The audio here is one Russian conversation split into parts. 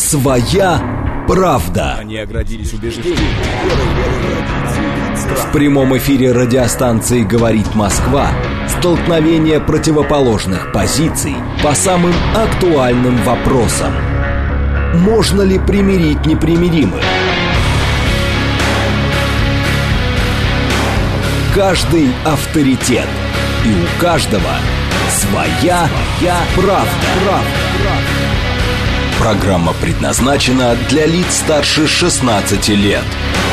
Своя правда. Они оградились убеждением. В прямом эфире радиостанции «Говорит Москва» столкновение противоположных позиций по самым актуальным вопросам. Можно ли примирить непримиримых? Каждый авторитет. И у каждого своя правда. Программа предназначена для лиц старше 16 лет.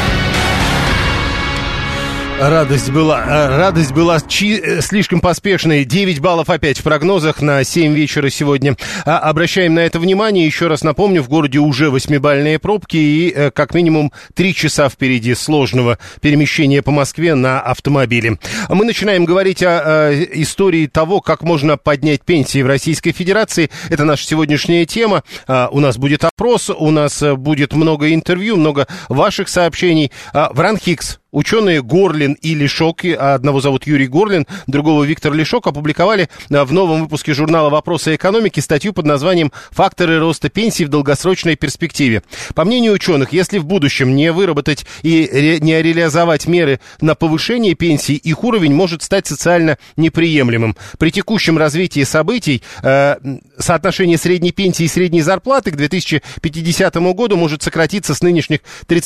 Радость была слишком поспешной. 9 баллов опять в прогнозах на 7 вечера сегодня. Обращаем на это внимание. Еще раз напомню, в городе уже 8-бальные пробки и как минимум 3 часа впереди сложного перемещения по Москве на автомобиле. Мы начинаем говорить о истории того, как можно поднять пенсии в Российской Федерации. Это наша сегодняшняя тема. У нас будет опрос, у нас будет много интервью, много ваших сообщений. В РАНХИКС ученые Горлин и Лешок, одного зовут Юрий Горлин, другого Виктор Лешок, опубликовали в новом выпуске журнала «Вопросы экономики» статью под названием «Факторы роста пенсий в долгосрочной перспективе». По мнению ученых, если в будущем не выработать и не реализовать меры на повышение пенсий, их уровень может стать социально неприемлемым. При текущем развитии событий соотношение средней пенсии и средней зарплаты к 2050 году может сократиться с нынешних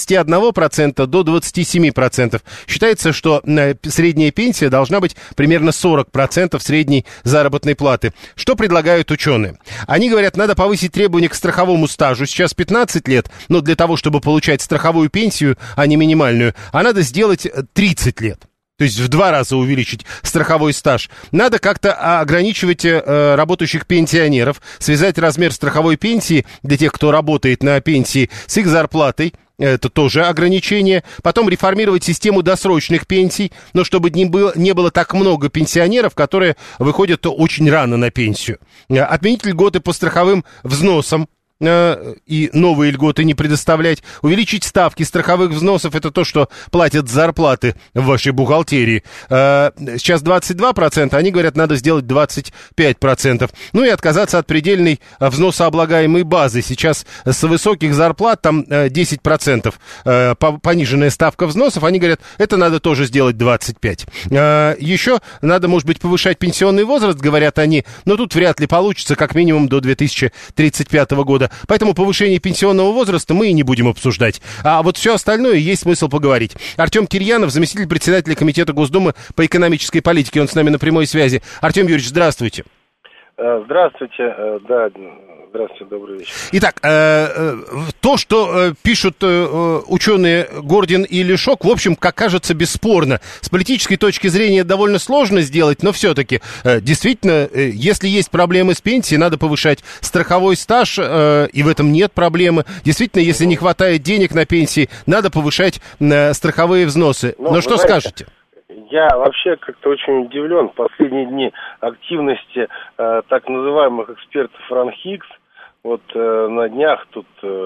31% до 27%. Считается, что средняя пенсия должна быть примерно 40% средней заработной платы. Что предлагают ученые? Они говорят, надо повысить требования к страховому стажу. Сейчас 15 лет, но для того, чтобы получать страховую пенсию, а не минимальную, а надо сделать 30 лет. То есть в 2 раза увеличить страховой стаж. Надо как-то ограничивать работающих пенсионеров, связать размер страховой пенсии для тех, кто работает на пенсии, с их зарплатой. Это тоже ограничение. Потом реформировать систему досрочных пенсий, но чтобы не было так много пенсионеров, которые выходят очень рано на пенсию. Отменить льготы по страховым взносам и новые льготы не предоставлять. Увеличить ставки страховых взносов, это то, что платят зарплаты в вашей бухгалтерии. Сейчас 22%, они говорят, надо сделать 25%. Ну и отказаться от предельной взносооблагаемой базы. Сейчас с высоких зарплат там 10% пониженная ставка взносов, они говорят, это надо тоже сделать 25%. Еще надо, может быть, повышать пенсионный возраст, говорят они, но тут вряд ли получится, как минимум до 2035 года. Поэтому повышение пенсионного возраста мы и не будем обсуждать. А вот все остальное есть смысл поговорить. Артем Кирьянов, заместитель председателя Комитета Госдумы по экономической политике. Он с нами на прямой связи. Артем Юрьевич, здравствуйте. Здравствуйте. Да, здравствуйте, добрый вечер. Итак, то, что пишут ученые Гордин и Лешок, в общем, как кажется, бесспорно. С политической точки зрения довольно сложно сделать, но все-таки, действительно, если есть проблемы с пенсией, надо повышать страховой стаж, и в этом нет проблемы. Действительно, если не хватает денег на пенсии, надо повышать страховые взносы. Но что скажете? Я вообще как-то очень удивлен. В последние дни активности так называемых экспертов РАНХИКС. Вот на днях тут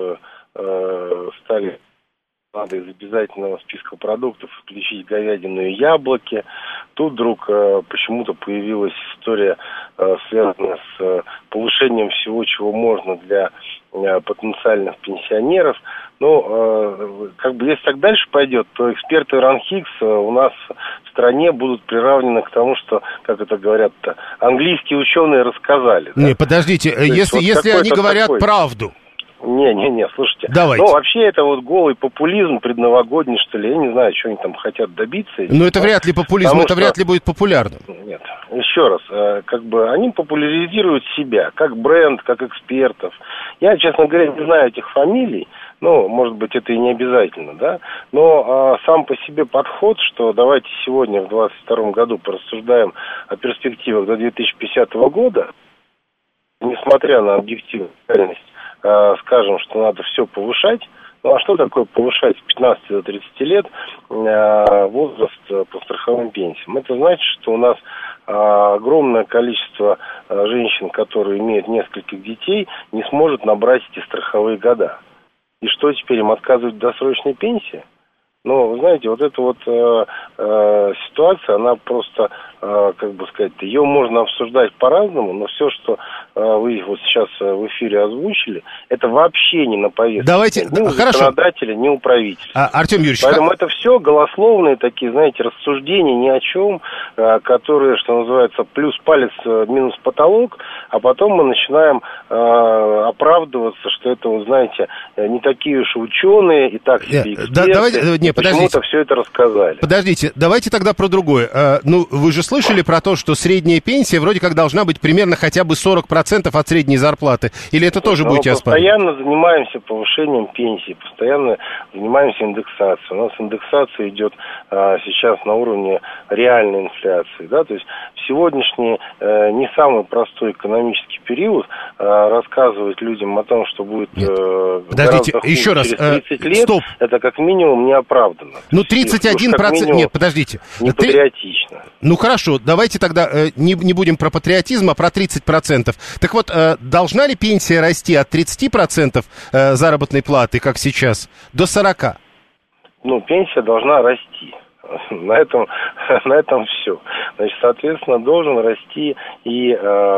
стали, надо из обязательного списка продуктов исключить говядину и яблоки. Тут вдруг почему-то появилась история, связанная с повышением всего, чего можно для потенциальных пенсионеров. Ну, как бы если так дальше пойдет, то эксперты РАНХИКС у нас в стране будут приравнены к тому, что, как это говорят-то, английские ученые рассказали. Да? Не, подождите, если они говорят правду. Не, слушайте. Давайте. Ну, вообще, это вот голый популизм предновогодний, что ли. Я не знаю, что они там хотят добиться. Но это вряд ли популизм, это вряд ли будет популярно. Нет, еще раз, как бы они популяризируют себя, как бренд, как экспертов. Я, честно говоря, не знаю этих фамилий. Ну, может быть, это и не обязательно, да. Но сам по себе подход, что давайте сегодня, в 2022 году, порассуждаем о перспективах до 2050 года, несмотря на объективную реальность, скажем, что надо все повышать. Ну, а что такое повышать с 15 до 30 лет возраст по страховым пенсиям? Это значит, что у нас огромное количество женщин, которые имеют нескольких детей, не сможет набрать эти страховые года. И что теперь, им отказывать в досрочной пенсии? Но, вы знаете, вот эта вот ситуация, она просто, как бы сказать, ее можно обсуждать по-разному, но все, что вы вот сейчас в эфире озвучили, это вообще не на повестке. Давайте, ни у законодателя, ни у правительства. Артем Юрьевич, поэтому это все голословные такие, знаете, рассуждения ни о чем, которые, что называется, плюс палец, минус потолок, а потом мы начинаем оправдываться, что это, вы знаете, не такие уж ученые и так себе эксперты, почему-то все это рассказали. Подождите, давайте тогда про другое. Ну, вы же слышали про то, что средняя пенсия вроде как должна быть примерно хотя бы 40% от средней зарплаты? Или это тоже будете оспаривать? Мы постоянно занимаемся повышением пенсии, постоянно занимаемся индексацией. У нас индексация идет сейчас на уровне реальной инфляции, да, то есть в сегодняшний не самый простой экономический период рассказывать людям о том, что будет подождите, гораздо хуже еще раз, через 30 лет, стоп. Это как минимум неоправданно. Ну, 31%, нет, подождите. Не патриотично. Ну, хорошо, давайте тогда не будем про патриотизм, а про 30%. Так вот, должна ли пенсия расти от 30% заработной платы, как сейчас, до 40%? Ну, пенсия должна расти. На этом все. Значит, соответственно, должен расти и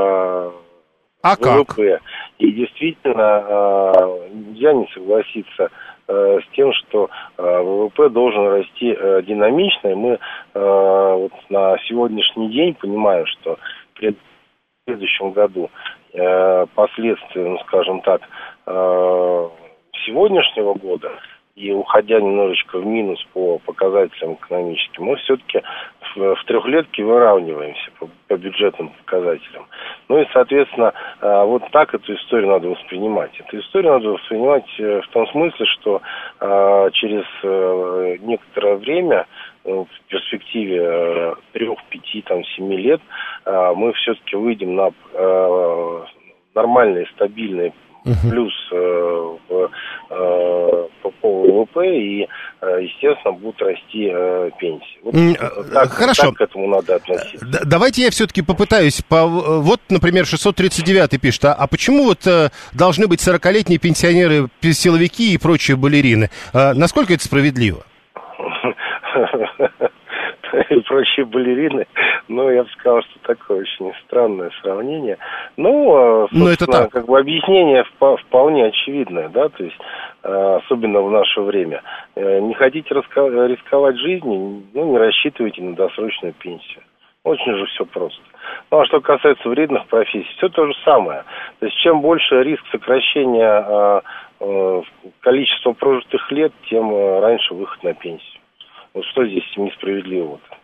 ВВП. Как? И действительно, нельзя не согласиться с тем, что ВВП должен расти динамично. И мы вот на сегодняшний день понимаем, что в следующем году последствия, ну, скажем так, сегодняшнего года, и уходя немножечко в минус по показателям экономическим, мы все-таки в трехлетке выравниваемся по бюджетным показателям. Ну и, соответственно, вот так эту историю надо воспринимать. Эту историю надо воспринимать в том смысле, что через некоторое время, в перспективе 3, 5, 7 лет, мы все-таки выйдем на нормальные, стабильные плюс по ВВП, и, естественно, будут расти пенсии. Вот хорошо. Так к этому надо относиться. Давайте я все-таки попытаюсь. Вот, например, 639 пишет, а почему вот должны быть 40-летние пенсионеры, силовики и прочие балерины? Насколько это справедливо? И прочие балерины, ну, я бы сказал, что такое очень странное сравнение. Ну, это так. Как бы объяснение вполне очевидное, да, то есть, особенно в наше время. Не хотите рисковать жизнью, ну, не рассчитывайте на досрочную пенсию. Очень же все просто. Ну, а что касается вредных профессий, все то же самое. То есть, чем больше риск сокращения количества прожитых лет, тем раньше выход на пенсию. Вот что здесь несправедливого-то?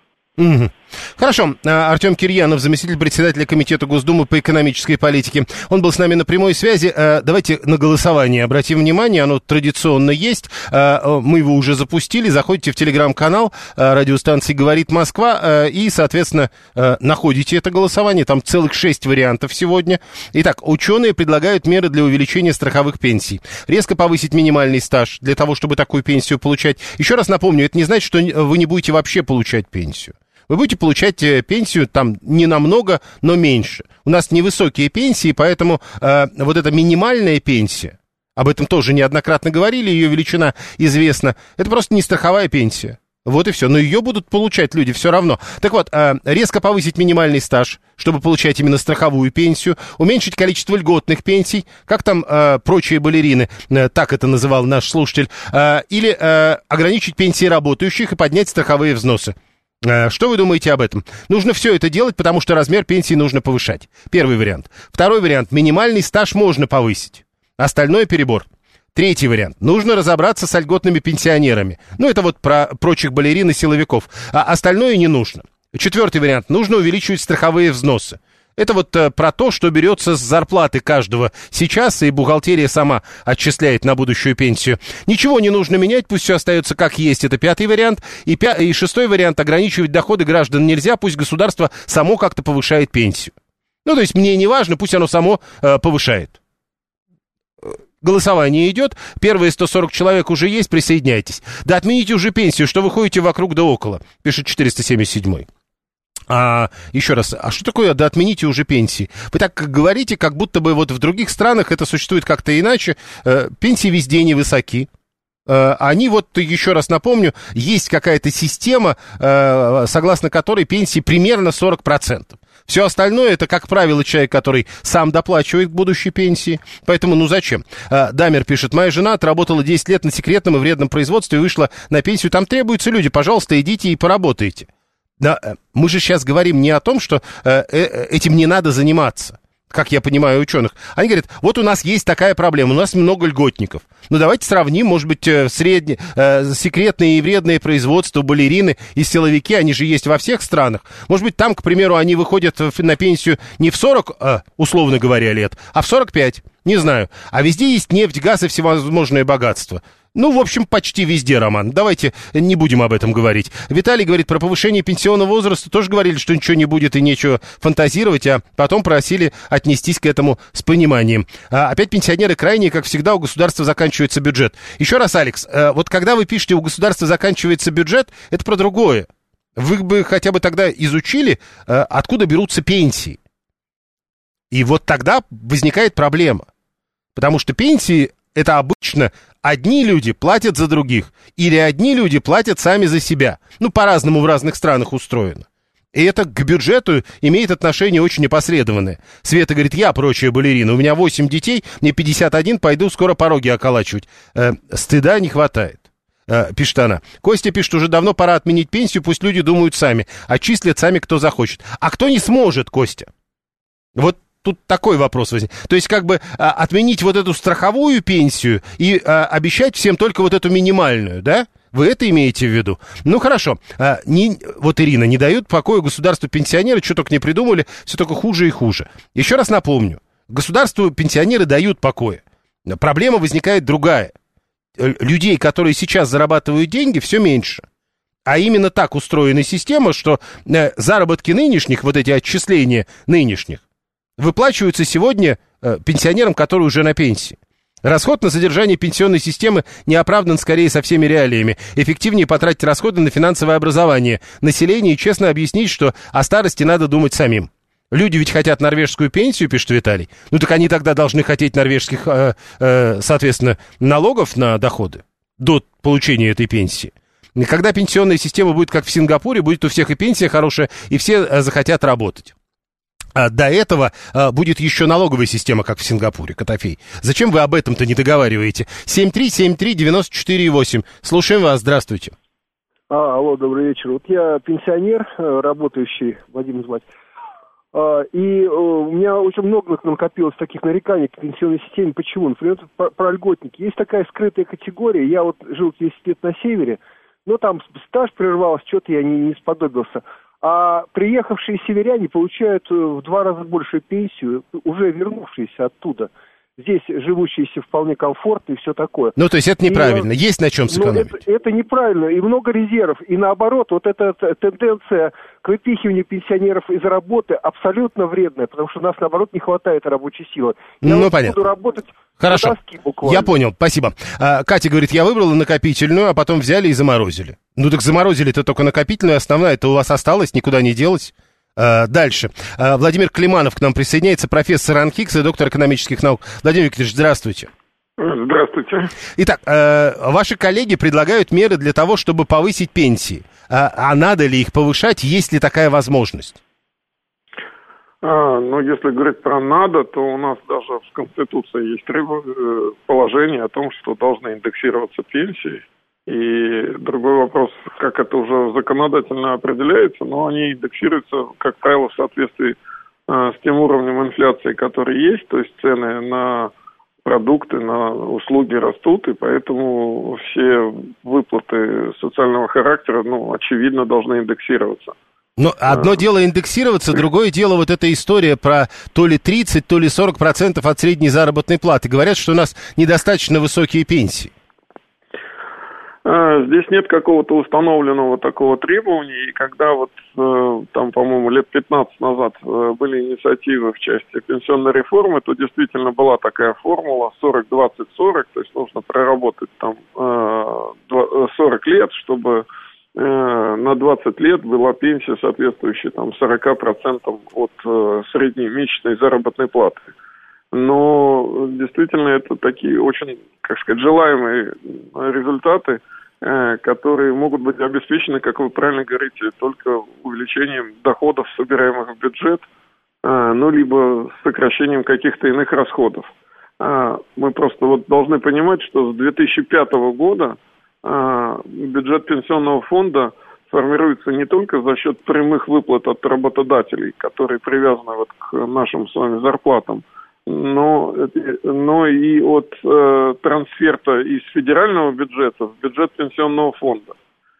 Хорошо. Артем Кирьянов, заместитель председателя Комитета Госдумы по экономической политике. Он был с нами на прямой связи. Давайте на голосование обратим внимание. Оно традиционно есть. Мы его уже запустили. Заходите в телеграм-канал радиостанции «Говорит Москва» и, соответственно, находите это голосование. Там целых 6 вариантов сегодня. Итак, ученые предлагают меры для увеличения страховых пенсий. Резко повысить минимальный стаж для того, чтобы такую пенсию получать. Еще раз напомню, это не значит, что вы не будете вообще получать пенсию. Вы будете получать пенсию там не намного, но меньше. У нас невысокие пенсии, поэтому вот эта минимальная пенсия, об этом тоже неоднократно говорили, ее величина известна, это просто не страховая пенсия. Вот и все. Но ее будут получать люди все равно. Так вот, резко повысить минимальный стаж, чтобы получать именно страховую пенсию, уменьшить количество льготных пенсий, как там прочие балерины, так это называл наш слушатель, или ограничить пенсии работающих и поднять страховые взносы. Что вы думаете об этом? Нужно все это делать, потому что размер пенсии нужно повышать. Первый вариант. Второй вариант. Минимальный стаж можно повысить. Остальное перебор. Третий вариант. Нужно разобраться с льготными пенсионерами. Ну, это вот про прочих балерин и силовиков. А остальное не нужно. Четвертый вариант. Нужно увеличивать страховые взносы. Это вот про то, что берется с зарплаты каждого сейчас, и бухгалтерия сама отчисляет на будущую пенсию. Ничего не нужно менять, пусть все остается как есть. Это пятый вариант. И шестой вариант. Ограничивать доходы граждан нельзя, пусть государство само как-то повышает пенсию. Ну, то есть мне не важно, пусть оно само повышает. Голосование идет, первые 140 человек уже есть, присоединяйтесь. Да отмените уже пенсию, что вы ходите вокруг да около, пишет 477-й. Еще раз, а что такое, да отмените уже пенсии? Вы так говорите, как будто бы вот в других странах это существует как-то иначе. Пенсии везде невысоки. Они, вот еще раз напомню, есть какая-то система, согласно которой пенсии примерно 40%. Все остальное, это, как правило, человек, который сам доплачивает к будущей пенсии. Поэтому, ну зачем? Дамер пишет: моя жена отработала 10 лет на секретном и вредном производстве и вышла на пенсию. Там требуются люди, пожалуйста, идите и поработайте. Да, мы же сейчас говорим не о том, что этим не надо заниматься, как я понимаю ученых. Они говорят, вот у нас есть такая проблема, у нас много льготников. Ну, давайте сравним, может быть, секретные и вредные производства, балерины и силовики, они же есть во всех странах. Может быть, там, к примеру, они выходят на пенсию не в 40, условно говоря, лет, а в 45, не знаю. А везде есть нефть, газ и всевозможные богатства. Ну, в общем, почти везде, Роман. Давайте не будем об этом говорить. Виталий говорит, про повышение пенсионного возраста тоже говорили, что ничего не будет и нечего фантазировать, а потом просили отнестись к этому с пониманием. Опять пенсионеры крайние, как всегда, у государства заканчивается бюджет. Еще раз, Алекс, вот когда вы пишете, у государства заканчивается бюджет, это про другое. Вы бы хотя бы тогда изучили, откуда берутся пенсии. И вот тогда возникает проблема. Потому что пенсии — это обычно одни люди платят за других, или одни люди платят сами за себя. Ну, по-разному в разных странах устроено. И это к бюджету имеет отношение очень опосредованное. Света говорит, я прочая балерина, у меня 8 детей, мне 51, пойду скоро пороги околачивать. Стыда не хватает. Пишет она. Костя пишет, уже давно пора отменить пенсию, пусть люди думают сами, отчислят сами, кто захочет. А кто не сможет, Костя? Вот тут такой вопрос возник. То есть, как бы отменить вот эту страховую пенсию и обещать всем только вот эту минимальную, да? Вы это имеете в виду? Ну, хорошо. Вот Ирина, не дают покоя государству пенсионеры, что только не придумали, все только хуже и хуже. Еще раз напомню, государству пенсионеры дают покоя. Проблема возникает другая. Людей, которые сейчас зарабатывают деньги, все меньше. А именно так устроена система, что заработки нынешних, вот эти отчисления нынешних, выплачиваются сегодня пенсионерам, которые уже на пенсии. Расход на содержание пенсионной системы не оправдан скорее со всеми реалиями. Эффективнее потратить расходы на финансовое образование населения и честно объяснить, что о старости надо думать самим. Люди ведь хотят норвежскую пенсию, пишет Виталий. Ну так они тогда должны хотеть норвежских, соответственно, налогов на доходы до получения этой пенсии. И когда пенсионная система будет как в Сингапуре, будет у всех и пенсия хорошая, и все захотят работать. А до этого будет еще налоговая система, как в Сингапуре, Котофей. Зачем вы об этом-то не договариваете? 7373948. Слушаем вас, здравствуйте. Алло, добрый вечер. Вот я пенсионер, работающий, Вадим звать. И у меня очень много накопилось таких нареканий к пенсионной системе. Почему? Например, про льготники. Есть такая скрытая категория. Я вот жил 10 лет на севере, но там стаж прервался, что-то я не сподобился. А приехавшие северяне получают в 2 раза большую пенсию, уже вернувшиеся оттуда. Здесь живущиеся вполне комфортно и все такое. Ну, то есть это неправильно, есть на чем сэкономить. Это неправильно, и много резервов. И наоборот, вот эта тенденция к выпихиванию пенсионеров из работы абсолютно вредная, потому что у нас, наоборот, не хватает рабочей силы. Я понятно. буду работать хорошо. на доске буквально. Я понял, спасибо. Катя говорит, я выбрала накопительную, а потом взяли и заморозили. Ну, так заморозили-то только накопительную, основная-то у вас осталась, никуда не делась. Дальше. Владимир Климанов к нам присоединяется, профессор РАНХИКС и доктор экономических наук. Владимир Викторович, здравствуйте. Здравствуйте. Итак, ваши коллеги предлагают меры для того, чтобы повысить пенсии. А надо ли их повышать, есть ли такая возможность? Ну, если говорить про надо, то у нас даже в Конституции есть положение о том, что должны индексироваться пенсии. И другой вопрос, как это уже законодательно определяется, но они индексируются, как правило, в соответствии с тем уровнем инфляции, который есть, то есть цены на продукты, на услуги растут, и поэтому все выплаты социального характера, очевидно, должны индексироваться. Но одно дело индексироваться, другое дело вот эта история про то ли 30, то ли 40% от средней заработной платы. Говорят, что у нас недостаточно высокие пенсии. Здесь нет какого-то установленного такого требования, и когда там, по-моему, лет 15 назад были инициативы в части пенсионной реформы, то действительно была такая формула 40-20-40, то есть нужно проработать там 40 лет, чтобы на 20 лет была пенсия, соответствующая там 40% от средней месячной заработной платы. Но действительно это такие очень, как сказать, желаемые результаты, которые могут быть обеспечены, как вы правильно говорите, только увеличением доходов, собираемых в бюджет, ну, либо сокращением каких-то иных расходов. Мы просто вот должны понимать, что с 2005 года бюджет пенсионного фонда формируется не только за счет прямых выплат от работодателей, которые привязаны вот к нашим с вами зарплатам, но и от трансферта из федерального бюджета в бюджет пенсионного фонда.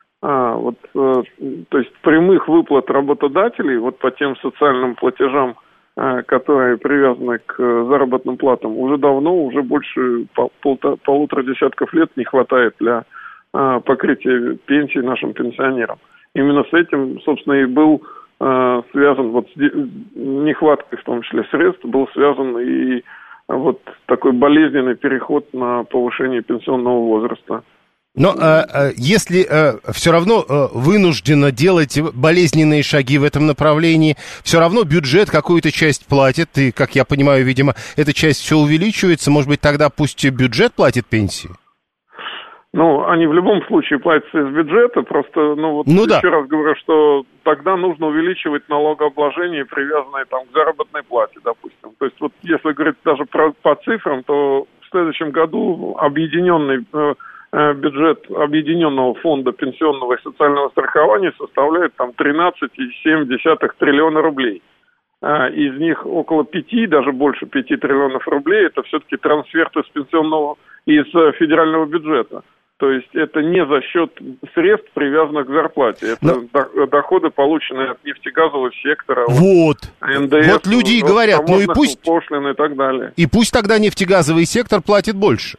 То есть прямых выплат работодателей вот по тем социальным платежам, которые привязаны к заработным платам, уже давно, уже больше полутора десятков лет не хватает для покрытия пенсий нашим пенсионерам. Именно с этим, собственно, и был связан, вот с нехваткой, в том числе средств, был связан и вот такой болезненный переход на повышение пенсионного возраста. Но если все равно вынуждено делать болезненные шаги в этом направлении, все равно бюджет какую-то часть платит, и, как я понимаю, видимо, эта часть все увеличивается, может быть, тогда пусть бюджет платит пенсии? Ну, они в любом случае платятся из бюджета, просто, еще раз говорю, что тогда нужно увеличивать налогообложение, привязанное там к заработной плате, допустим. То есть вот если говорить даже по цифрам, то в следующем году объединенный бюджет Объединенного фонда пенсионного и социального страхования составляет там 13,7 триллиона рублей. Из них около 5, даже больше 5 триллионов рублей, это все-таки трансферты из федерального бюджета. То есть это не за счет средств, привязанных к зарплате. Это доходы, полученные от нефтегазового сектора, вот. НДС, вот люди и говорят, ну и пусть пошлины и так далее. И пусть тогда нефтегазовый сектор платит больше.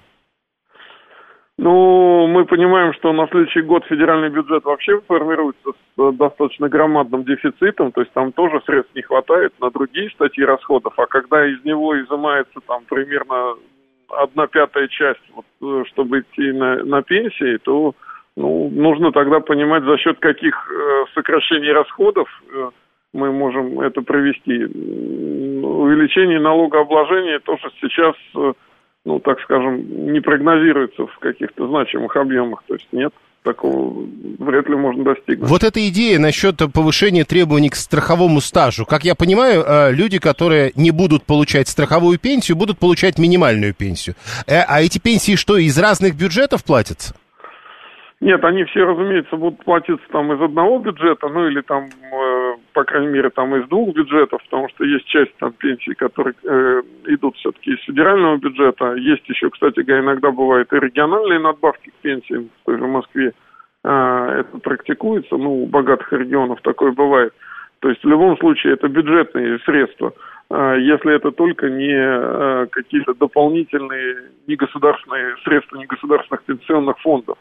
Ну, мы понимаем, что на следующий год федеральный бюджет вообще формируется с достаточно громадным дефицитом, то есть там тоже средств не хватает на другие статьи расходов, а когда из него изымается там примерно 1/5 часть, вот, чтобы идти на пенсии, то нужно тогда понимать, за счет каких сокращений расходов мы можем это провести. Увеличение налогообложения тоже сейчас, так скажем, не прогнозируется в каких-то значимых объемах, то есть нет. Такого вряд ли можно достигнуть. Вот эта идея насчет повышения требований к страховому стажу. Как я понимаю, люди, которые не будут получать страховую пенсию, будут получать минимальную пенсию. А эти пенсии что, из разных бюджетов платятся? Нет, они все, разумеется, будут платиться там из одного бюджета, или там, по крайней мере, там из двух бюджетов, потому что есть часть там пенсий, которые идут все-таки из федерального бюджета. Есть еще, кстати, иногда бывают и региональные надбавки к пенсиям, в той же Москве это практикуется, у богатых регионов такое бывает. То есть в любом случае это бюджетные средства. Если это только не какие-то дополнительные негосударственные средства негосударственных пенсионных фондов.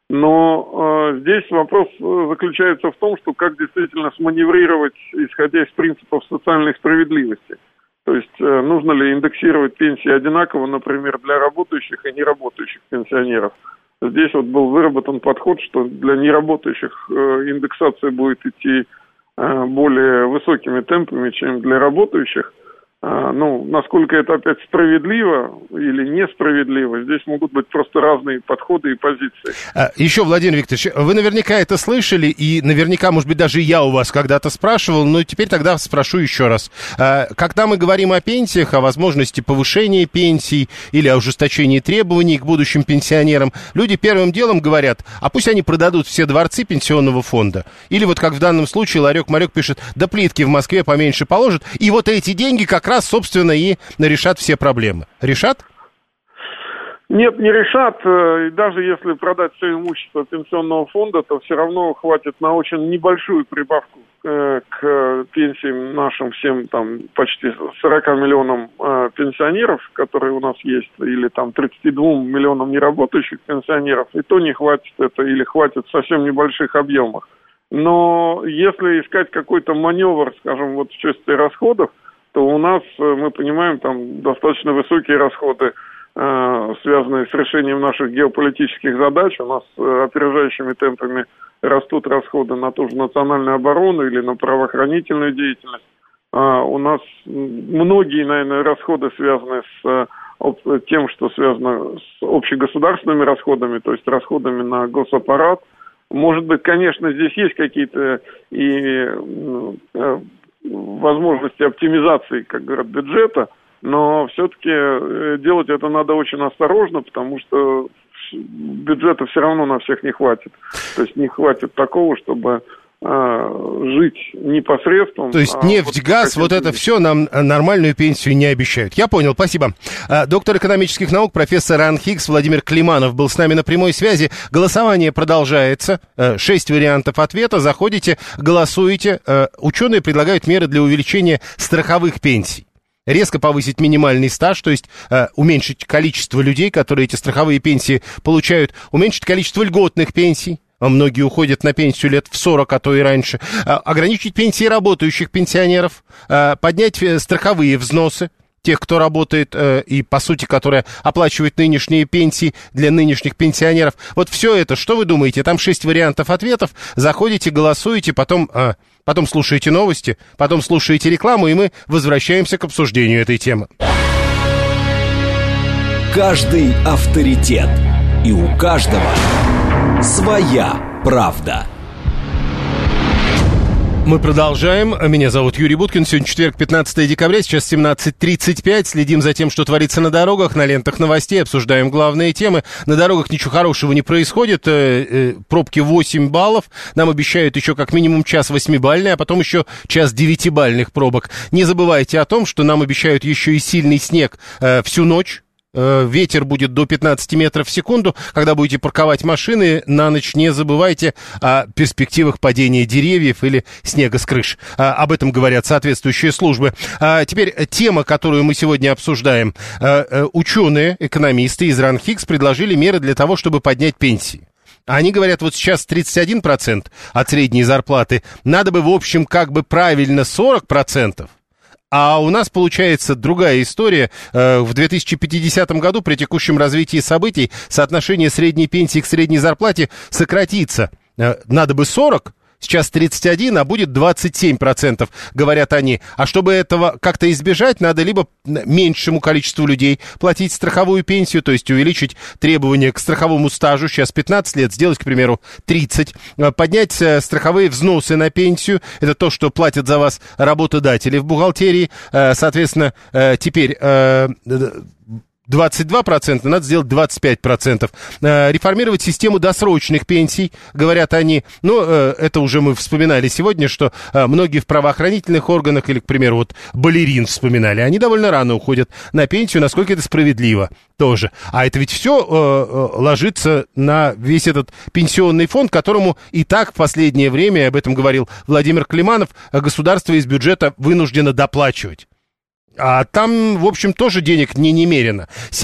Но здесь вопрос заключается в том, что как действительно сманеврировать, исходя из принципов социальной справедливости. То есть нужно ли индексировать пенсии одинаково, например, для работающих и неработающих пенсионеров. Здесь вот был выработан подход, что для неработающих индексация будет идти более высокими темпами, чем для работающих. Насколько это опять справедливо или несправедливо, здесь могут быть просто разные подходы и позиции. Еще, Владимир Викторович, вы наверняка это слышали, и наверняка, может быть, даже я у вас когда-то спрашивал, но теперь тогда спрошу еще раз. Когда мы говорим о пенсиях, о возможности повышения пенсий или о ужесточении требований к будущим пенсионерам, люди первым делом говорят, а пусть они продадут все дворцы пенсионного фонда. Или вот как в данном случае Ларек-Марек пишет, да плитки в Москве поменьше положат, и вот эти деньги как раз, собственно, и решат все проблемы. Решат? Нет, не решат. И даже если продать все имущество пенсионного фонда, то все равно хватит на очень небольшую прибавку к пенсиям нашим всем, там, почти 40 миллионам пенсионеров, которые у нас есть, или там 32 миллионам неработающих пенсионеров, и то не хватит это, или хватит в совсем небольших объемах. Но если искать какой-то маневр, скажем, вот в части расходов, то у нас, мы понимаем, там достаточно высокие расходы, связанные с решением наших геополитических задач. У нас опережающими темпами растут расходы на ту же национальную оборону или на правоохранительную деятельность. у нас многие, наверное, расходы связаны с тем, что связано с общегосударственными расходами, то есть расходами на госаппарат. Может быть, конечно, здесь есть какие-то и возможности оптимизации, как говорят, бюджета, но все-таки делать это надо очень осторожно, потому что бюджета все равно на всех не хватит. То есть не хватит такого, чтобы жить непосредственно. То есть нефть, газ, вот это все нам нормальную пенсию не обещают. Я понял, спасибо. Доктор экономических наук, профессор РАН Хиггс Владимир Климанов был с нами на прямой связи. Голосование продолжается. 6 вариантов ответа. Заходите, голосуете. Ученые предлагают меры для увеличения страховых пенсий. Резко повысить минимальный стаж, то есть уменьшить количество людей, которые эти страховые пенсии получают, уменьшить количество льготных пенсий. Многие уходят на пенсию лет в 40, а то и раньше. Ограничить пенсии работающих пенсионеров, поднять страховые взносы тех, кто работает и, по сути, которые оплачивают нынешние пенсии для нынешних пенсионеров. Вот все это, что вы думаете? Там 6 вариантов ответов. Заходите, голосуете, потом слушаете новости, потом слушаете рекламу, и мы возвращаемся к обсуждению этой темы. Каждый авторитет. И у каждого своя правда. Мы продолжаем. Меня зовут Юрий Буткин. Сегодня четверг, 15 декабря, сейчас 17:35. Следим за тем, что творится на дорогах, на лентах новостей, обсуждаем главные темы. На дорогах ничего хорошего не происходит. Пробки 8 баллов. Нам обещают еще как минимум час 8-бальный, а потом еще час 9-бальных пробок. Не забывайте о том, что нам обещают еще и сильный снег всю ночь. Ветер будет до 15 метров в секунду. Когда будете парковать машины, на ночь не забывайте о перспективах падения деревьев или снега с крыш. Об этом говорят соответствующие службы. Теперь тема, которую мы сегодня обсуждаем. Ученые, экономисты из РАН Хиггс предложили меры для того, чтобы поднять пенсии. Они говорят, вот сейчас 31% от средней зарплаты. Надо бы, в общем, как бы правильно 40%. А у нас получается другая история. В 2050 году при текущем развитии событий соотношение средней пенсии к средней зарплате сократится. Надо бы 40, сейчас 31, а будет 27%, говорят они. А чтобы этого как-то избежать, надо либо меньшему количеству людей платить страховую пенсию, то есть увеличить требования к страховому стажу, сейчас 15 лет, сделать, к примеру, 30, поднять страховые взносы на пенсию, это то, что платят за вас работодатели в бухгалтерии, соответственно, теперь 22%, надо сделать 25%. Реформировать систему досрочных пенсий, говорят они. Ну, это уже мы вспоминали сегодня, что многие в правоохранительных органах, или, к примеру, вот балерин вспоминали, они довольно рано уходят на пенсию, насколько это справедливо тоже. А это ведь все ложится на весь этот пенсионный фонд, которому и так в последнее время, об этом говорил Владимир Климанов, государство из бюджета вынуждено доплачивать. А там, в общем, тоже денег не немерено.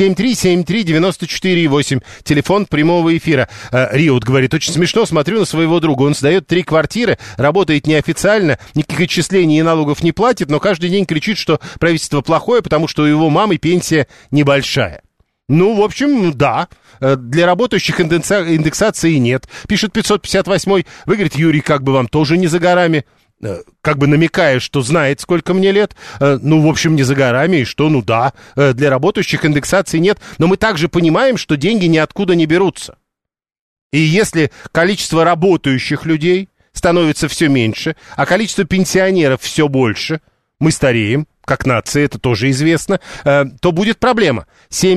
7373948, телефон прямого эфира. Риот говорит, очень смешно, смотрю на своего друга. Он сдает 3 квартиры, работает неофициально, никаких отчислений и налогов не платит, но каждый день кричит, что правительство плохое, потому что у его мамы пенсия небольшая. Ну, в общем, да, для работающих индексации нет. Пишет 558, вы, говорит, Юрий, как бы вам тоже не за горами. Как бы намекая, что знает, сколько мне лет, ну, в общем, не за горами, и что, ну да, для работающих индексации нет, но мы также понимаем, что деньги ниоткуда не берутся. И если количество работающих людей становится все меньше, а количество пенсионеров все больше, мы стареем, как нация, это тоже известно, то будет проблема.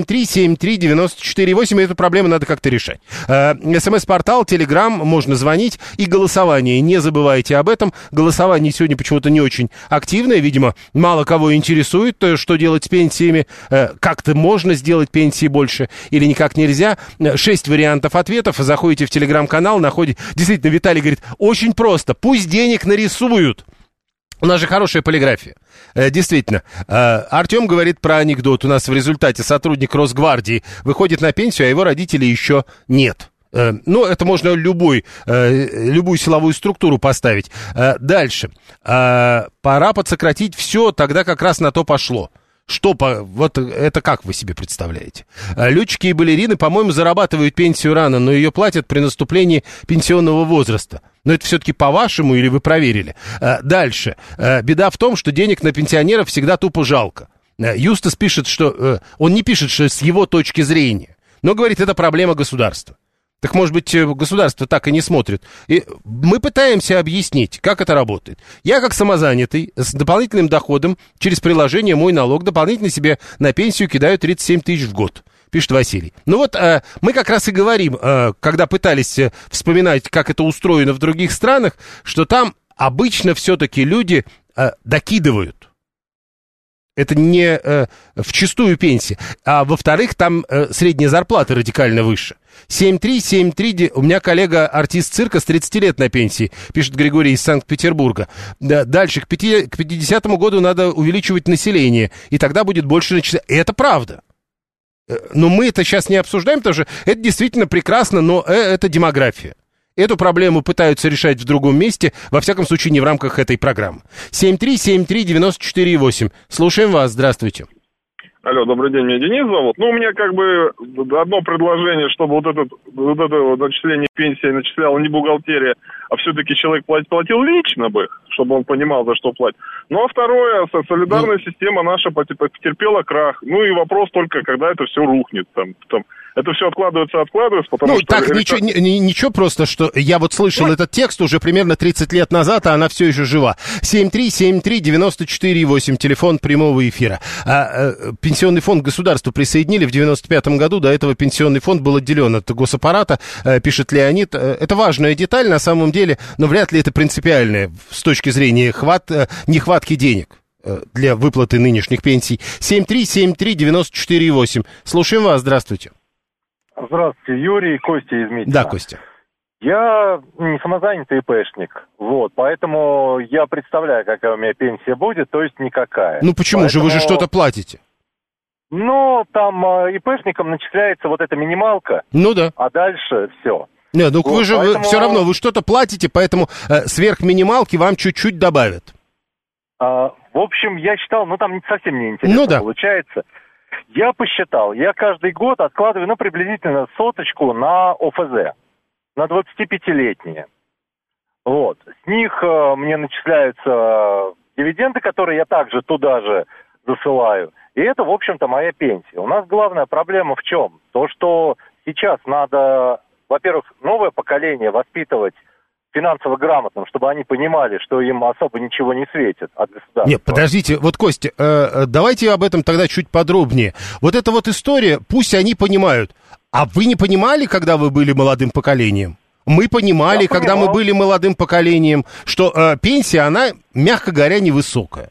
7373948, эту проблему надо как-то решать. СМС-портал, Телеграм, можно звонить, и голосование. Не забывайте об этом. Голосование сегодня почему-то не очень активное, видимо, мало кого интересует, что делать с пенсиями, как-то можно сделать пенсии больше или никак нельзя. 6 вариантов ответов, заходите в Телеграм-канал, находите... Действительно, Виталий говорит, очень просто, пусть денег нарисуют. У нас же хорошая полиграфия. Действительно. Артем говорит про анекдот. У нас в результате сотрудник Росгвардии выходит на пенсию, а его родителей еще нет. Ну, это можно любую силовую структуру поставить. Дальше. Пора подсократить все, тогда как раз на то пошло. Вот это как вы себе представляете? Летчики и балерины, по-моему, зарабатывают пенсию рано, но ее платят при наступлении пенсионного возраста. Но это все-таки по-вашему или вы проверили? Дальше. Беда в том, что денег на пенсионеров всегда тупо жалко. Юстас пишет, что... Он не пишет, что с его точки зрения, но говорит, это проблема государства. Так, может быть, государство так и не смотрит. И мы пытаемся объяснить, как это работает. Я, как самозанятый, с дополнительным доходом, через приложение «Мой налог», дополнительно себе на пенсию кидаю 37 тысяч в год, пишет Василий. Ну вот, мы как раз и говорим, когда пытались вспоминать, как это устроено в других странах, что там обычно все-таки люди докидывают. Это не вчистую пенсии. А во-вторых, там средняя зарплата радикально выше. 7,3. У меня коллега артист цирка с 30 лет на пенсии, пишет Григорий из Санкт-Петербурга. Дальше, к 50-му году надо увеличивать население, и тогда будет больше начислять. Это правда. Но мы это сейчас не обсуждаем, потому что это действительно прекрасно, но это демография. Эту проблему пытаются решать в другом месте, во всяком случае, не в рамках этой программы. 7373948. Слушаем вас, здравствуйте. Алло, добрый день, меня Денис зовут. Ну, у меня как бы одно предложение, чтобы вот это начисление пенсии начисляла не бухгалтерия, а все-таки человек платил лично бы, чтобы он понимал, за что платит. Ну, а второе, солидарная система наша потерпела крах. Ну, и вопрос только, когда это все рухнет. Там, это все откладывается, потому ну, что... так, ничего просто, что я вот слышал этот текст уже примерно 30 лет назад, а она все еще жива. 7373948, телефон прямого эфира. Пенсионный фонд государству присоединили в 95-м году, до этого пенсионный фонд был отделен от госаппарата, пишет Леонид. Это важная деталь на самом деле, но вряд ли это принципиальное с точки зрения нехватки денег для выплаты нынешних пенсий. 7373948. Слушаем вас, здравствуйте. Здравствуйте, Юрий, Костя из Митина. Да, Костя. Я не самозанятый ИПшник, вот, поэтому я представляю, какая у меня пенсия будет, то есть никакая. Ну почему же, вы же что-то платите? Ну, там ИПшникам начисляется вот эта минималка, ну да, а дальше все. Нет, ну вот, вы же поэтому... все равно, вы что-то платите, поэтому сверх минималки вам чуть-чуть добавят. В общем, я считал, там совсем неинтересно получается. Я посчитал, я каждый год откладываю, приблизительно соточку на ОФЗ, на 25-летние. Вот. С них мне начисляются дивиденды, которые я также туда же засылаю. И это, в общем-то, моя пенсия. У нас главная проблема в чем? То, что сейчас надо, во-первых, новое поколение воспитывать финансово грамотным, чтобы они понимали, что им особо ничего не светит от государства. Нет, подождите, вот, Костя, давайте об этом тогда чуть подробнее. Вот эта вот история, пусть они понимают. А вы не понимали, когда вы были молодым поколением? Мы понимали, когда мы были молодым поколением, что пенсия, она, мягко говоря, невысокая.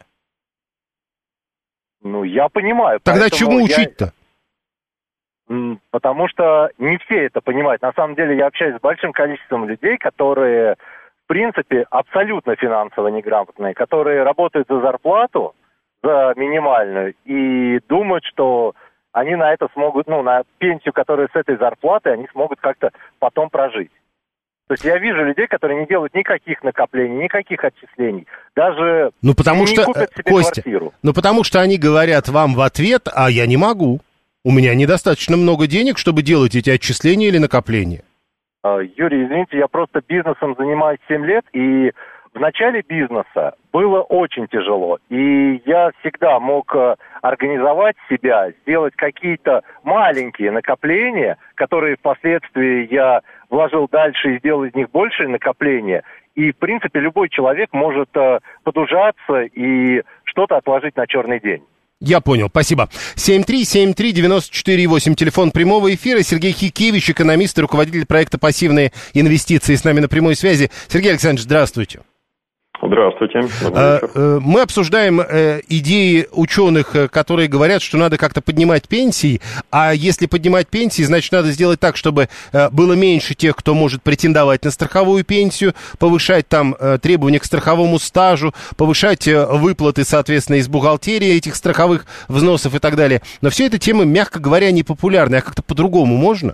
Ну, я понимаю. Тогда чему учить-то? Потому что не все это понимают. На самом деле я общаюсь с большим количеством людей, которые, в принципе, абсолютно финансово неграмотные, которые работают за зарплату, за минимальную, и думают, что они на это смогут, на пенсию, которая с этой зарплаты, они смогут как-то потом прожить. То есть я вижу людей, которые не делают никаких накоплений, никаких отчислений, даже не купят себе квартиру. Потому что они говорят вам в ответ, а я не могу. У меня недостаточно много денег, чтобы делать эти отчисления или накопления. Юрий, извините, я просто бизнесом занимаюсь 7 лет, и в начале бизнеса было очень тяжело. И я всегда мог организовать себя, сделать какие-то маленькие накопления, которые впоследствии я вложил дальше и сделал из них большее накопление. И, в принципе, любой человек может подужаться и что-то отложить на черный день. Я понял, спасибо. 7373948, телефон прямого эфира. Сергей Хикевич, экономист и руководитель проекта «Пассивные инвестиции», с нами на прямой связи. Сергей Александрович, здравствуйте. Здравствуйте. Мы обсуждаем идеи ученых, которые говорят, что надо как-то поднимать пенсии, а если поднимать пенсии, значит, надо сделать так, чтобы было меньше тех, кто может претендовать на страховую пенсию, повышать там требования к страховому стажу, повышать выплаты, соответственно, из бухгалтерии этих страховых взносов и так далее. Но все это темы, мягко говоря, непопулярны. А как-то по-другому можно?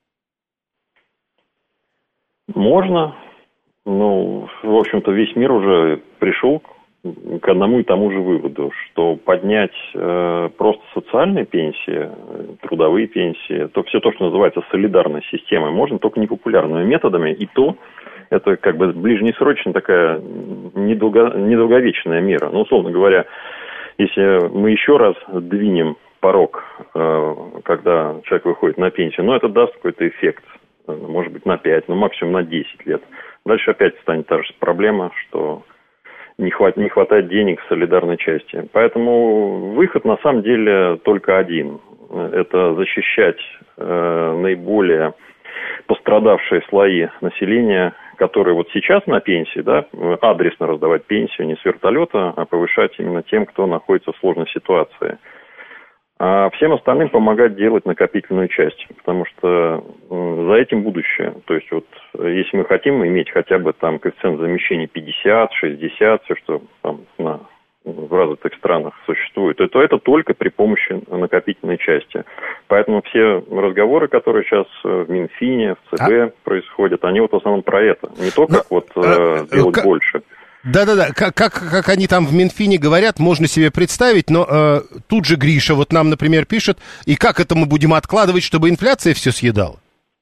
Можно. В общем-то, весь мир уже пришел к одному и тому же выводу, что поднять просто социальные пенсии, трудовые пенсии, то все то, что называется солидарной системой, можно только непопулярными методами, и то это как бы ближнесрочная такая недолговечная мера. Ну, условно говоря, если мы еще раз двинем порог, когда человек выходит на пенсию, это даст какой-то эффект, может быть, на 5, максимум на 10 лет. Дальше опять станет та же проблема, что не хватает денег в солидарной части. Поэтому выход на самом деле только один. Это защищать наиболее пострадавшие слои населения, которые вот сейчас на пенсии, да, адресно раздавать пенсию не с вертолета, а повышать именно тем, кто находится в сложной ситуации. А всем остальным помогать делать накопительную часть, потому что за этим будущее. То есть вот если мы хотим иметь хотя бы там коэффициент замещения 50, 60, все, что там в развитых странах существует, то это только при помощи накопительной части. Поэтому все разговоры, которые сейчас в Минфине, в ЦБ происходят, они вот в основном про это. Не то, как делать больше. Да-да-да, как они там в Минфине говорят, можно себе представить, но тут же Гриша вот нам, например, пишет, и как это мы будем откладывать, чтобы инфляция все съедала?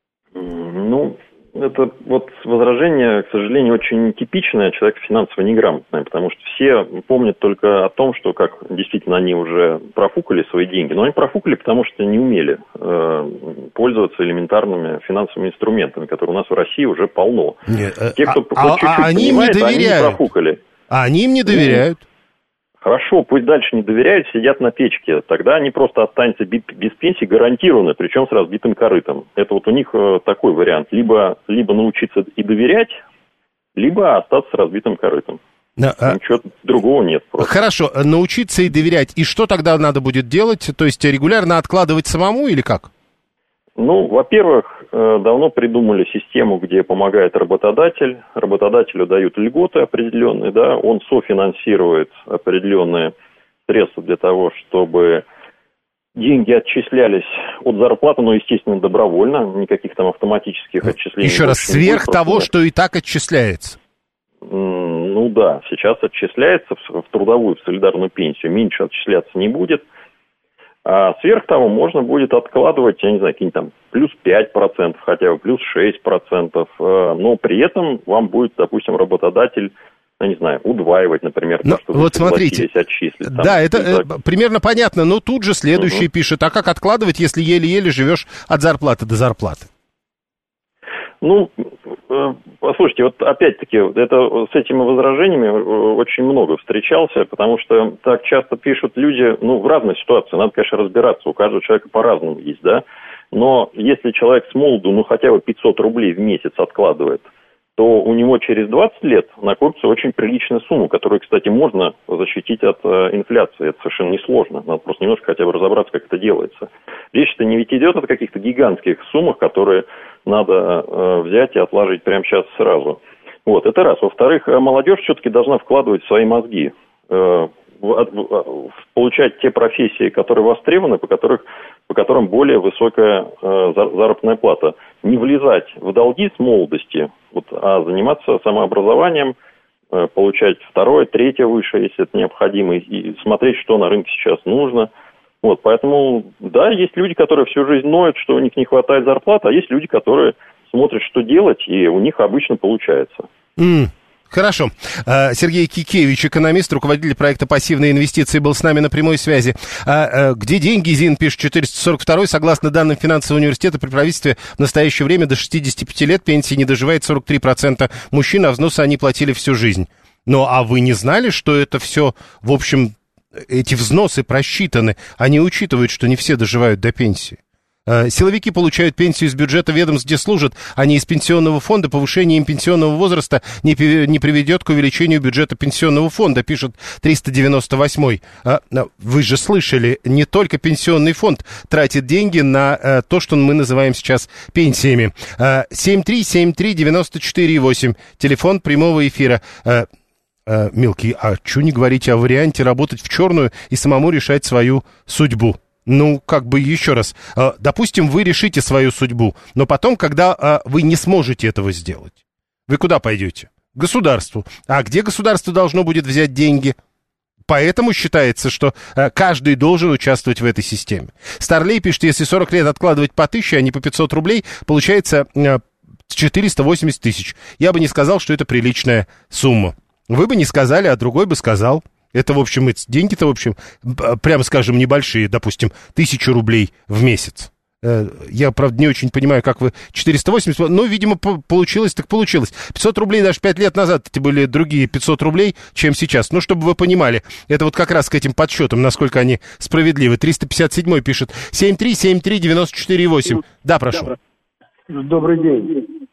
Это вот возражение, к сожалению, очень типичное, человек финансово неграмотный, потому что все помнят только о том, что как действительно они уже профукали свои деньги, но они профукали, потому что не умели пользоваться элементарными финансовыми инструментами, которые у нас в России уже полно. Нет, те, кто хоть чуть-чуть понимает, они не профукали. А они им не доверяют. Хорошо, пусть дальше не доверяют, сидят на печке. Тогда они просто останутся без пенсии гарантированно, причем с разбитым корытом. Это вот у них такой вариант. Либо научиться и доверять, либо остаться с разбитым корытом. Ничего другого нет. Просто. Хорошо, научиться и доверять. И что тогда надо будет делать? То есть регулярно откладывать самому или как? Во-первых, давно придумали систему, где помогает работодатель. Работодателю дают льготы определенные, да, он софинансирует определенные средства для того, чтобы деньги отчислялись от зарплаты, но, естественно, добровольно, никаких там автоматических отчислений. Еще раз, сверх того, что и так отчисляется. Да, сейчас отчисляется в трудовую, в солидарную пенсию, меньше отчисляться не будет. А сверх того можно будет откладывать, я не знаю, какие-нибудь там плюс 5% хотя бы, плюс 6%, но при этом вам будет, допустим, работодатель, я не знаю, удваивать, например, то, что вот смотрите, отчислить. Да, это примерно понятно, но тут же следующий пишет, а как откладывать, если еле-еле живешь от зарплаты до зарплаты? Послушайте, вот опять-таки, это с этими возражениями очень много встречался, потому что так часто пишут люди, в разной ситуации, надо, конечно, разбираться, у каждого человека по-разному есть, да, но если человек с молоду, хотя бы 500 рублей в месяц откладывает, то у него через 20 лет накопится очень приличная сумма, которую, кстати, можно защитить от инфляции. Это совершенно несложно. Надо просто немножко хотя бы разобраться, как это делается. Речь-то не ведь идет о каких-то гигантских суммах, которые надо взять и отложить прямо сейчас сразу. Вот, это раз. Во-вторых, молодежь все-таки должна вкладывать в свои мозги, получать те профессии, которые востребованы, по которым более высокая заработная плата. Не влезать в долги с молодости, а заниматься самообразованием, получать второе, третье высшее, если это необходимо, и смотреть, что на рынке сейчас нужно. Поэтому, да, есть люди, которые всю жизнь ноют, что у них не хватает зарплаты, а есть люди, которые смотрят, что делать, и у них обычно получается. Хорошо. Сергей Кикевич, экономист, руководитель проекта «Пассивные инвестиции», был с нами на прямой связи. Где деньги, Зин пишет, 442-й. Согласно данным финансового университета, при правительстве в настоящее время до 65 лет пенсии не доживает 43% мужчин, а взносы они платили всю жизнь. А вы не знали, что это все, в общем, эти взносы просчитаны? Они учитывают, что не все доживают до пенсии. Силовики получают пенсию из бюджета ведомств, где служат, а не из пенсионного фонда. Повышение им пенсионного возраста не приведет к увеличению бюджета пенсионного фонда, пишет 398-й. Вы же слышали, не только пенсионный фонд тратит деньги на то, что мы называем сейчас пенсиями. 7373948, телефон прямого эфира. Мелкий, а что не говорить о варианте работать в черную и самому решать свою судьбу? Еще раз, допустим, вы решите свою судьбу, но потом, когда вы не сможете этого сделать, вы куда пойдете? К государству. А где государство должно будет взять деньги? Поэтому считается, что каждый должен участвовать в этой системе. Старлей пишет, если 40 лет откладывать по 1000, а не по 500 рублей, получается 480 тысяч. Я бы не сказал, что это приличная сумма. Вы бы не сказали, а другой бы сказал. Это, в общем, деньги-то, в общем, прямо скажем, небольшие, допустим, 1000 рублей в месяц. Я, правда, не очень понимаю, как вы 480, но, видимо, получилось, так получилось. 500 рублей даже 5 лет назад это были другие 500 рублей, чем сейчас. Ну, чтобы вы понимали, это вот как раз к этим подсчетам, насколько они справедливы. 357-й пишет 7373948. Да, прошу. Добрый день.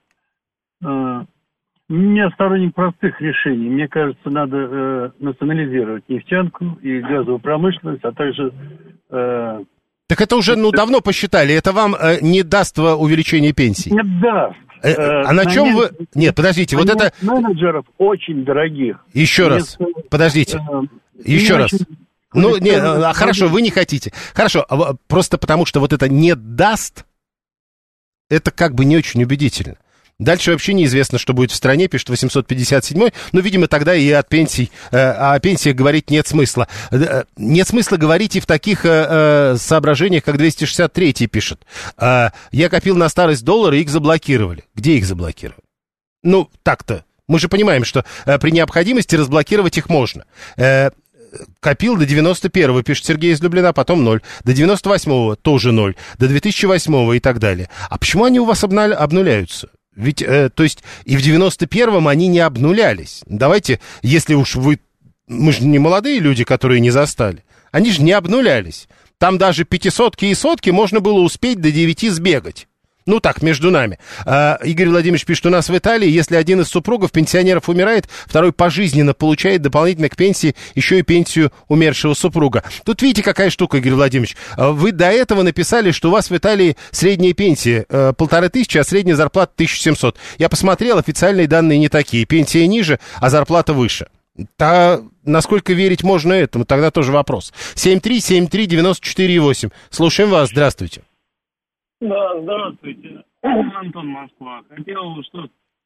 Я сторонник простых решений. Мне кажется, надо национализировать нефтянку и газовую промышленность, а также... Так это уже, давно посчитали. Это вам не даст увеличения пенсий? Не даст. А на чем вы... Нет, подождите, вот это... Менеджеров очень дорогих. Еще раз, подождите. Еще раз. Хорошо, вы не хотите. Хорошо, просто потому что вот это «не даст», это как бы не очень убедительно. Дальше вообще неизвестно, что будет в стране, пишет 857-й. Но, видимо, тогда и о пенсиях говорить нет смысла. Нет смысла говорить и в таких соображениях, как 263-й пишет. Я копил на старость доллары, их заблокировали. Где их заблокировали? Ну, так-то. Мы же понимаем, что при необходимости разблокировать их можно. Копил до 91-го, пишет Сергей из Люблина, потом 0. До 98-го тоже 0. До 2008-го и так далее. А почему они у вас обнуляются? Ведь, то есть, и в 91-м они не обнулялись. Давайте, если уж мы же не молодые люди, которые не застали, они же не обнулялись. Там даже 500-ки и сотки можно было успеть до 9 сбегать. Ну так, между нами. Игорь Владимирович пишет, у нас в Италии, если один из супругов пенсионеров умирает, второй пожизненно получает дополнительно к пенсии еще и пенсию умершего супруга. Тут видите, какая штука, Игорь Владимирович. Вы до этого написали, что у вас в Италии средняя пенсия 1500, а средняя зарплата 1700. Я посмотрел, официальные данные не такие. Пенсия ниже, а зарплата выше. Насколько верить можно этому? Тогда тоже вопрос. 7373948. Слушаем вас. Здравствуйте. Да, здравствуйте. Антон, Москва. Хотел что...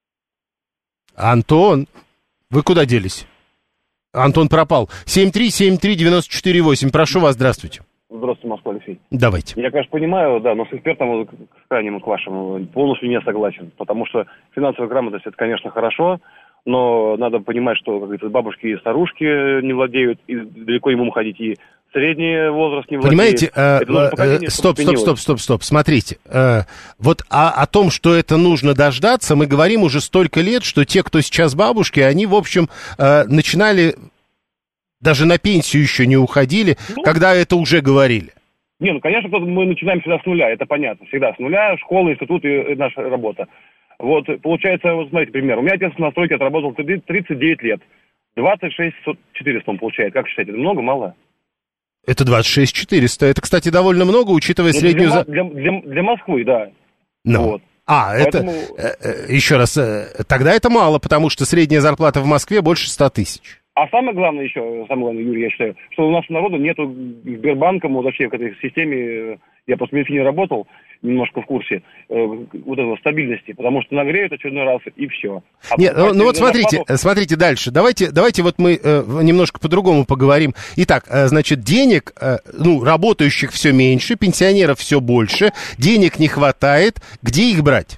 Антон? Вы куда делись? Антон пропал. 7373948. Прошу вас, здравствуйте. Здравствуйте, Москва, Алексей. Давайте. Я, конечно, понимаю, да, но с экспертом, крайним к вашему, полностью не согласен. Потому что финансовая грамотность, это, конечно, хорошо, но надо понимать, что, как говорится, бабушки и старушки не владеют, и далеко ему ходить, и средний возраст не владеет. Понимаете, стоп, смотрите. Вот о том, что это нужно дождаться, мы говорим уже столько лет, что те, кто сейчас бабушки, они, в общем, начинали, даже на пенсию еще не уходили, когда это уже говорили. Не, конечно, мы начинаем всегда с нуля, это понятно, всегда с нуля, школа, институт и наша работа. Вот, получается, вот смотрите, пример. У меня отец на стройке отработал 39 лет. 26 400 он получает. Как считаете, это много, мало? Это 26 400. Это, кстати, довольно много, учитывая среднюю... Для Москвы, да. Ну. Вот. Поэтому... это... Еще раз, тогда это мало, потому что средняя зарплата в Москве больше 100 тысяч. А самое главное, Юрий, я считаю, что у нашего народа нету Сбербанка, вообще в этой системе, я просто в Минфине работал, немножко в курсе, вот этого стабильности, потому что нагреют очередной раз, и все. Нет, ну вот смотрите дальше. Давайте вот мы немножко по-другому поговорим. Итак, значит, денег, работающих все меньше, пенсионеров все больше, денег не хватает. Где их брать?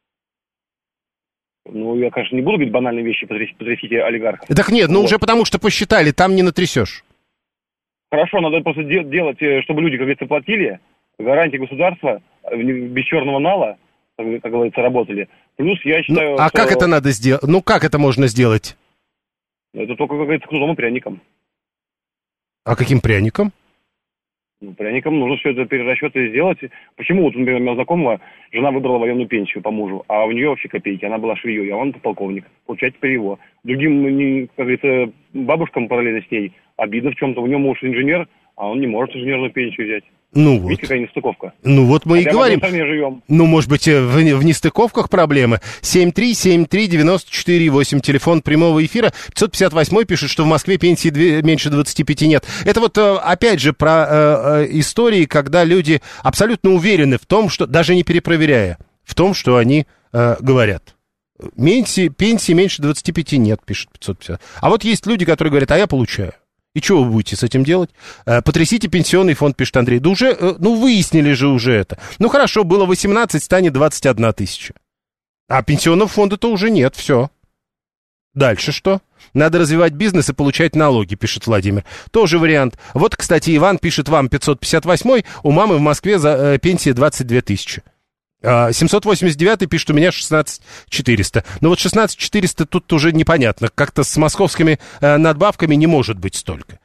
Ну, я, конечно, не буду говорить банальные вещи, потрясите олигархов. Так нет, уже потому что посчитали, там не натрясешь. Хорошо, надо просто делать, чтобы люди, как говорится, платили, гарантии государства, без черного нала, как говорится, работали. Плюс я считаю, что... как это надо сделать? Как это можно сделать? Это только, как говорится, кнутом и пряником. А каким пряником? Пряником нужно все это перерасчеты сделать. Почему? Вот, например, у меня знакомого, жена выбрала военную пенсию по мужу, а у нее вообще копейки, она была швеей, а он полковник. Получает теперь его. Другим, как говорится, бабушкам параллельно с ней обидно в чем-то. У нее муж инженер, а он не может инженерную пенсию взять. Видите, какая нестыковка? Вот мы и говорим. Живем. Может быть, в нестыковках проблемы. 7373948, телефон прямого эфира. 558 пишет, что в Москве пенсии меньше 25 нет. Это вот, опять же, про истории, когда люди абсолютно уверены в том, что, даже не перепроверяя, в том, что они говорят. Пенсии меньше 25 нет, пишет 550. А вот есть люди, которые говорят, а я получаю. И что вы будете с этим делать? Потрясите пенсионный фонд, пишет Андрей. Да уже, выяснили же уже это. Хорошо, было 18, станет 21 тысяча. А пенсионного фонда-то уже нет, все. Дальше что? Надо развивать бизнес и получать налоги, пишет Владимир. Тоже вариант. Вот, кстати, Иван пишет вам 558-й, у мамы в Москве пенсия 22 тысячи. 789 пишет, у меня 16 400. Ну вот 16 400 тут уже непонятно. Как-то с московскими надбавками не может быть столько.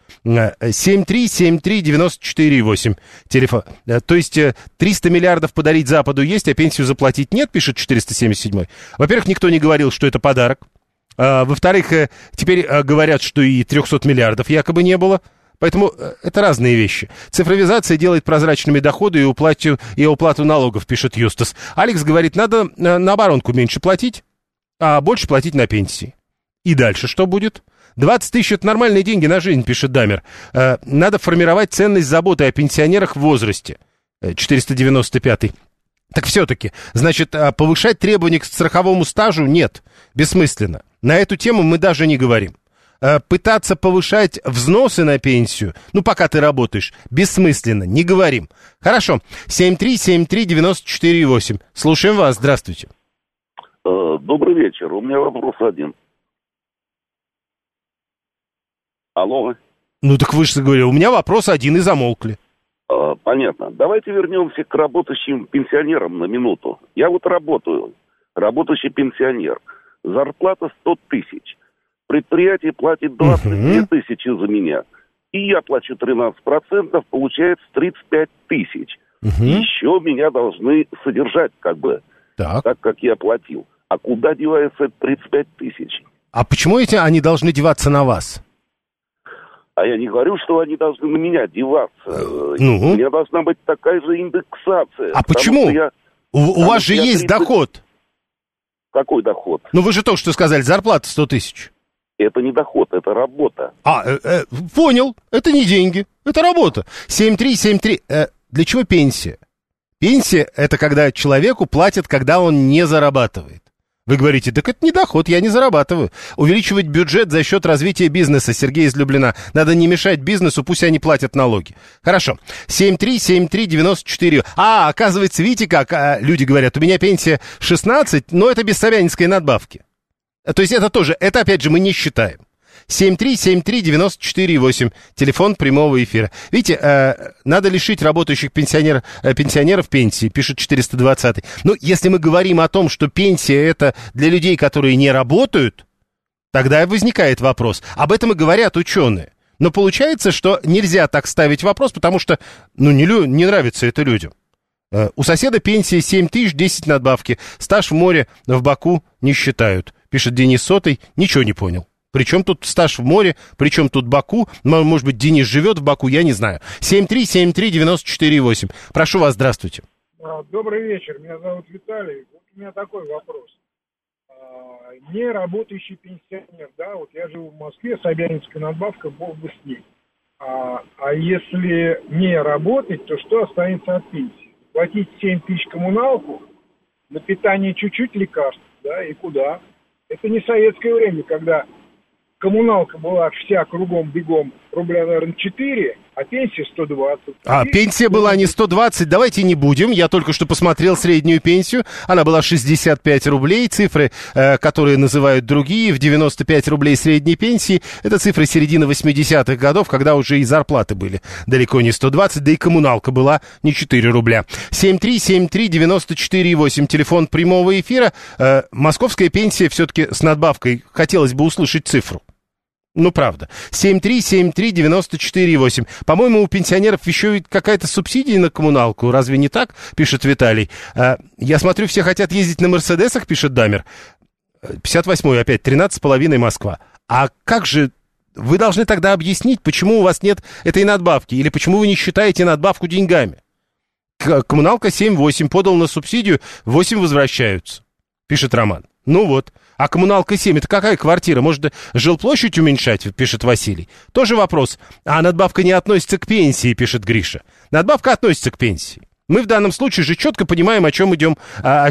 7373948 телефон. То есть 300 миллиардов подарить Западу есть, а пенсию заплатить нет, пишет 477. Во-первых, никто не говорил, что это подарок. Во-вторых, теперь говорят, что и 300 миллиардов якобы не было. Поэтому это разные вещи. Цифровизация делает прозрачными доходы и уплату налогов, пишет Юстас. Алекс говорит, надо на оборонку меньше платить, а больше платить на пенсии. И дальше что будет? 20 тысяч – это нормальные деньги на жизнь, пишет Дамер. Надо формировать ценность заботы о пенсионерах в возрасте. 495-й. Так все-таки, значит, повышать требования к страховому стажу нет, бессмысленно. На эту тему мы даже не говорим. Пытаться повышать взносы на пенсию, ну, пока ты работаешь, бессмысленно, не говорим. Хорошо, 7373948. Слушаем вас, здравствуйте. Добрый вечер, у меня вопрос один. Алло. Ну, так вы же говорили, у меня вопрос один, и замолкли. Понятно. Давайте вернемся к работающим пенсионерам на минуту. Я вот работаю, работающий пенсионер. Зарплата 100 тысяч. Предприятие платит 22 тысячи за меня. И я плачу 13%, получается 35 тысяч. Еще меня должны содержать, так как я платил. А куда девается 35 тысяч? А почему они должны деваться на вас? А я не говорю, что они должны на меня деваться. У меня должна быть такая же индексация. А почему? У вас же есть доход. Какой доход? Ну, вы же только что сказали, зарплата 100 тысяч. Это не доход, это работа. Понял, это не деньги, это работа. 7373, для чего пенсия? Пенсия – это когда человеку платят, когда он не зарабатывает. Вы говорите, так это не доход, я не зарабатываю. Увеличивать бюджет за счет развития бизнеса, Сергей из Люблина. Надо не мешать бизнесу, пусть они платят налоги. Хорошо. 7373948. Оказывается, видите как, люди говорят, у меня пенсия 16, но это без собянинской надбавки. То есть это тоже, это опять же мы не считаем. 7373948, телефон прямого эфира. Видите, надо лишить работающих пенсионеров пенсии, пишет 420-й. Ну, если мы говорим о том, что пенсия это для людей, которые не работают, тогда возникает вопрос. Об этом и говорят ученые. Но получается, что нельзя так ставить вопрос, потому что, не нравится это людям. У соседа пенсия 7 тысяч, 10 надбавки. Стаж в море в Баку не считают. Пишет Денис Сотый, ничего не понял. Причем тут стаж в море, причем тут Баку, может быть, Денис живет в Баку, я не знаю. 7373948. Прошу вас, здравствуйте. Добрый вечер, меня зовут Виталий. Вот у меня такой вопрос. Не работающий пенсионер, вот я живу в Москве, собянинская надбавка, бог бы с ней. А если не работать, то что останется от пенсии? Платить 7 тысяч коммуналку, на питание чуть-чуть лекарств, и куда? Это не советское время, когда коммуналка была вся кругом бегом рубля, наверное, 4, а пенсия 120. Пенсия была не 120, давайте не будем. Я только что посмотрел среднюю пенсию. Она была 65 рублей. Цифры, которые называют другие, в 95 рублей средней пенсии. Это цифры середины 80-х годов, когда уже и зарплаты были далеко не 120, да и коммуналка была не 4 рубля. 7373948, телефон прямого эфира. Московская пенсия все-таки с надбавкой. Хотелось бы услышать цифру. Ну, правда. 7373948. По-моему, у пенсионеров еще ведь какая-то субсидия на коммуналку. Разве не так? Пишет Виталий. Я смотрю, все хотят ездить на Мерседесах, пишет Дамер. 58-й опять, 13,5 Москва. А как же... Вы должны тогда объяснить, почему у вас нет этой надбавки. Или почему вы не считаете надбавку деньгами. Коммуналка 7-8, подал на субсидию, 8 возвращаются. Пишет Роман. Ну вот. А коммуналка 7, это какая квартира? Может, жилплощадь уменьшать, пишет Василий. Тоже вопрос. А надбавка не относится к пенсии, пишет Гриша. Надбавка относится к пенсии. Мы в данном случае же четко понимаем, о чем ведет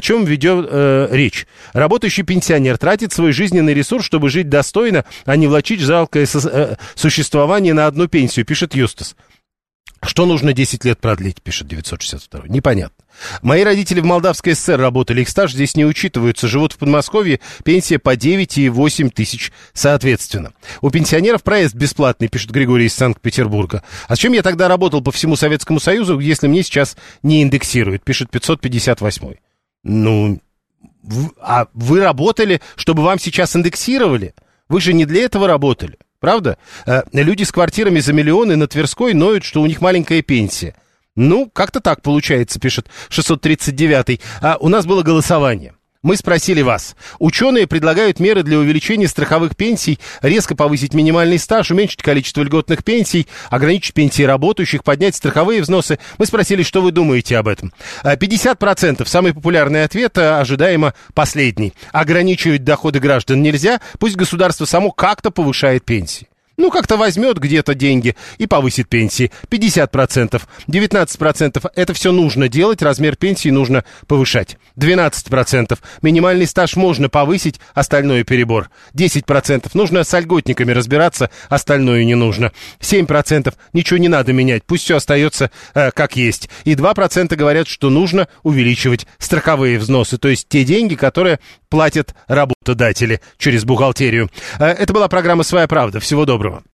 речь. Работающий пенсионер тратит свой жизненный ресурс, чтобы жить достойно, а не влачить жалкое существование на одну пенсию, пишет Юстас. Что нужно 10 лет продлить, пишет 962. Непонятно. Мои родители в Молдавской ССР работали, их стаж здесь не учитывается, живут в Подмосковье, пенсия по 9 и 8 тысяч соответственно. У пенсионеров проезд бесплатный, пишет Григорий из Санкт-Петербурга. А зачем я тогда работал по всему Советскому Союзу, если мне сейчас не индексируют, пишет 558. Ну, а вы работали, чтобы вам сейчас индексировали? Вы же не для этого работали, правда? Люди с квартирами за миллионы на Тверской ноют, что у них маленькая пенсия. Ну, как-то так получается, пишет 639-й. А у нас было голосование. Мы спросили вас. Ученые предлагают меры для увеличения страховых пенсий, резко повысить минимальный стаж, уменьшить количество льготных пенсий, ограничить пенсии работающих, поднять страховые взносы. Мы спросили, что вы думаете об этом. 50%, самый популярный ответ, ожидаемо последний. Ограничивать доходы граждан нельзя, пусть государство само как-то повышает пенсии. Ну, как-то возьмет где-то деньги и повысит пенсии. 50%. 19%. Это все нужно делать, размер пенсии нужно повышать. 12%. Минимальный стаж можно повысить, остальное перебор. 10%. Нужно с льготниками разбираться, остальное не нужно. 7%. Ничего не надо менять, пусть все остается как есть. И 2% говорят, что нужно увеличивать страховые взносы, то есть те деньги, которые платят работодатели через бухгалтерию. Это была программа «Своя правда». Всего доброго.